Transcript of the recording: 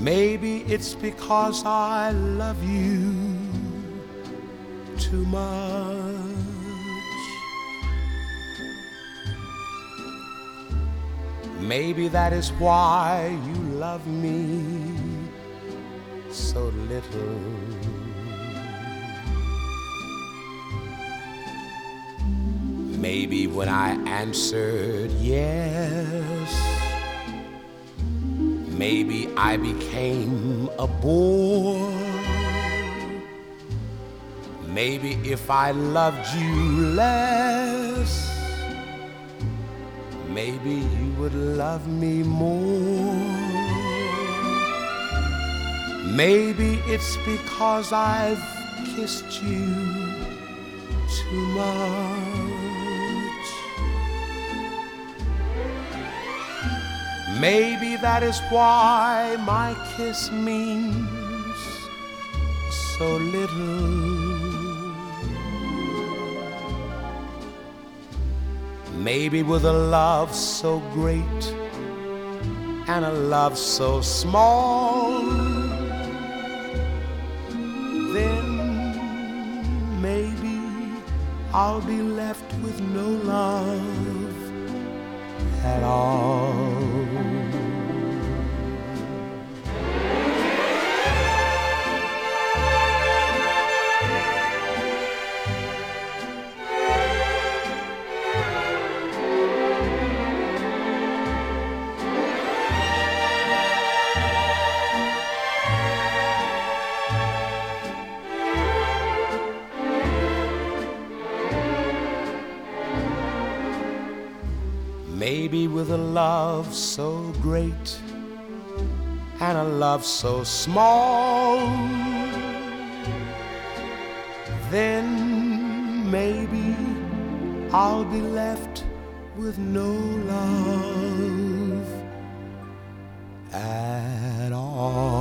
Maybe it's because I love you too much. Maybe that is why you love me so little. Maybe when I answered yes, maybe I became a bore. Maybe if I loved you less, maybe you would love me more. Maybe it's because I've kissed you too much. Maybe that is why my kiss means so little. Maybe with a love so great and a love so small, then maybe I'll be left with no love at all. Maybe with a love so great and a love so small, then maybe I'll be left with no love at all.